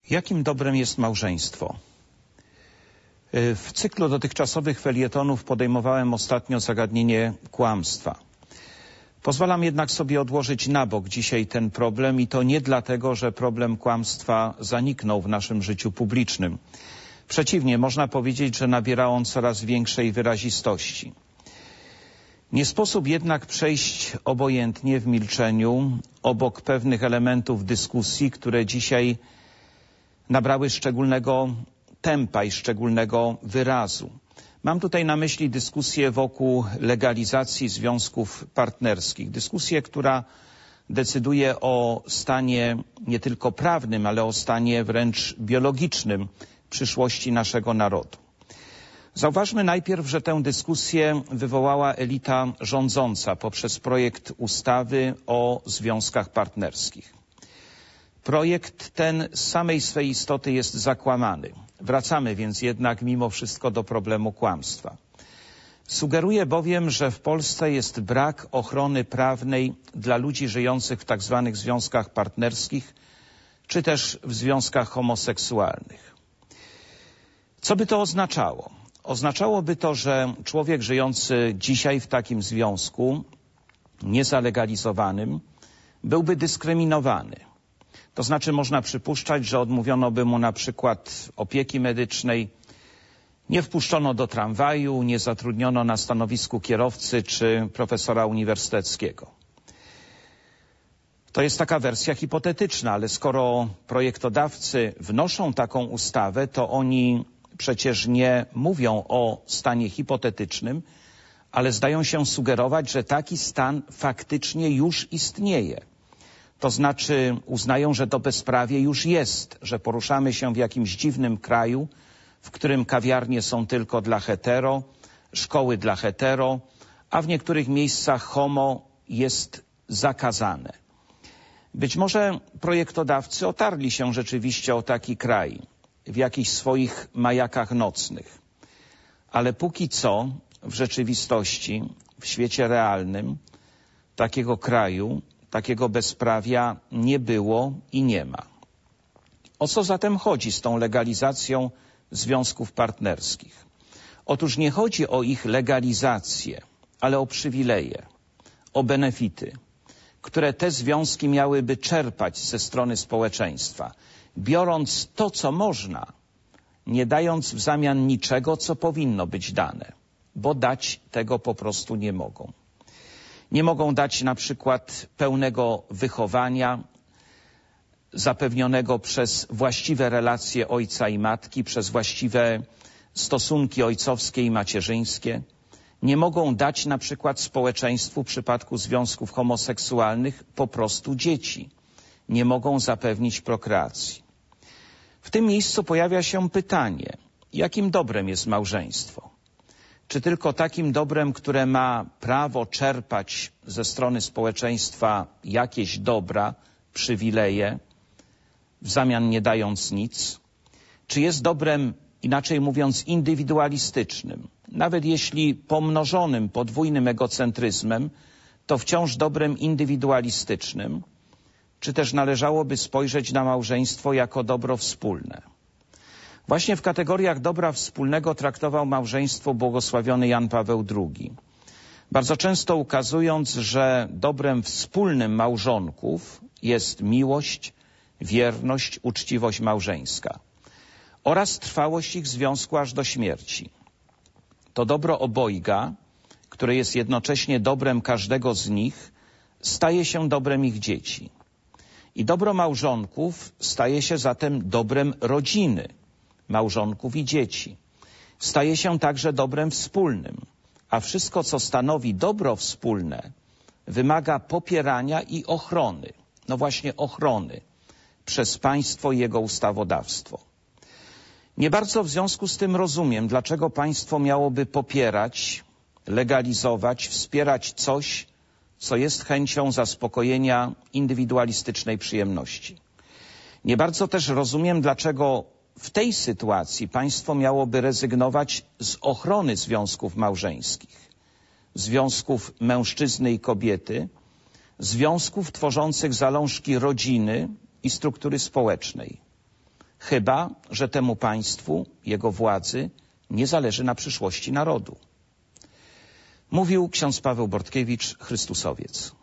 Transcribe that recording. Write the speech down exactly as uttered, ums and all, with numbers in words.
Jakim dobrem jest małżeństwo? W cyklu dotychczasowych felietonów podejmowałem ostatnio zagadnienie kłamstwa. Pozwalam jednak sobie odłożyć na bok dzisiaj ten problem i to nie dlatego, że problem kłamstwa zaniknął w naszym życiu publicznym. Przeciwnie, można powiedzieć, że nabiera on coraz większej wyrazistości. Nie sposób jednak przejść obojętnie w milczeniu obok pewnych elementów dyskusji, które dzisiaj nabrały szczególnego tempa i szczególnego wyrazu. Mam tutaj na myśli dyskusję wokół legalizacji związków partnerskich. Dyskusję, która decyduje o stanie nie tylko prawnym, ale o stanie wręcz biologicznym przyszłości naszego narodu. Zauważmy najpierw, że tę dyskusję wywołała elita rządząca poprzez projekt ustawy o związkach partnerskich. Projekt ten z samej swej istoty jest zakłamany. Wracamy więc jednak mimo wszystko do problemu kłamstwa. Sugeruje bowiem, że w Polsce jest brak ochrony prawnej dla ludzi żyjących w tak zwanych związkach partnerskich, czy też w związkach homoseksualnych. Co by to oznaczało? Oznaczałoby to, że człowiek żyjący dzisiaj w takim związku niezalegalizowanym byłby dyskryminowany. To znaczy można przypuszczać, że odmówiono by mu na przykład opieki medycznej, nie wpuszczono do tramwaju, nie zatrudniono na stanowisku kierowcy czy profesora uniwersyteckiego. To jest taka wersja hipotetyczna, ale skoro projektodawcy wnoszą taką ustawę, to oni przecież nie mówią o stanie hipotetycznym, ale zdają się sugerować, że taki stan faktycznie już istnieje. To znaczy uznają, że to bezprawie już jest, że poruszamy się w jakimś dziwnym kraju, w którym kawiarnie są tylko dla hetero, szkoły dla hetero, a w niektórych miejscach homo jest zakazane. Być może projektodawcy otarli się rzeczywiście o taki kraj w jakichś swoich majakach nocnych, ale póki co w rzeczywistości, w świecie realnym takiego kraju, takiego bezprawia nie było i nie ma. O co zatem chodzi z tą legalizacją związków partnerskich? Otóż nie chodzi o ich legalizację, ale o przywileje, o benefity, które te związki miałyby czerpać ze strony społeczeństwa, biorąc to, co można, nie dając w zamian niczego, co powinno być dane, bo dać tego po prostu nie mogą. Nie mogą dać na przykład pełnego wychowania zapewnionego przez właściwe relacje ojca i matki, przez właściwe stosunki ojcowskie i macierzyńskie. Nie mogą dać na przykład społeczeństwu w przypadku związków homoseksualnych po prostu dzieci. Nie mogą zapewnić prokreacji. W tym miejscu pojawia się pytanie, jakim dobrem jest małżeństwo? Czy tylko takim dobrem, które ma prawo czerpać ze strony społeczeństwa jakieś dobra, przywileje, w zamian nie dając nic? Czy jest dobrem, inaczej mówiąc, indywidualistycznym? Nawet jeśli pomnożonym podwójnym egocentryzmem, to wciąż dobrem indywidualistycznym? Czy też należałoby spojrzeć na małżeństwo jako dobro wspólne? Właśnie w kategoriach dobra wspólnego traktował małżeństwo błogosławiony Jan Paweł drugi. Bardzo często ukazując, że dobrem wspólnym małżonków jest miłość, wierność, uczciwość małżeńska oraz trwałość ich związku aż do śmierci. To dobro obojga, które jest jednocześnie dobrem każdego z nich, staje się dobrem ich dzieci. I dobro małżonków staje się zatem dobrem rodziny, małżonków i dzieci. Staje się także dobrem wspólnym, a wszystko, co stanowi dobro wspólne, wymaga popierania i ochrony, no właśnie ochrony, przez państwo i jego ustawodawstwo. Nie bardzo w związku z tym rozumiem, dlaczego państwo miałoby popierać, legalizować, wspierać coś, co jest chęcią zaspokojenia indywidualistycznej przyjemności. Nie bardzo też rozumiem, dlaczego w tej sytuacji państwo miałoby rezygnować z ochrony związków małżeńskich, związków mężczyzny i kobiety, związków tworzących zalążki rodziny i struktury społecznej. chyba że temu państwu, jego władzy nie zależy na przyszłości narodu. Mówił ksiądz Paweł Bortkiewicz, Chrystusowiec.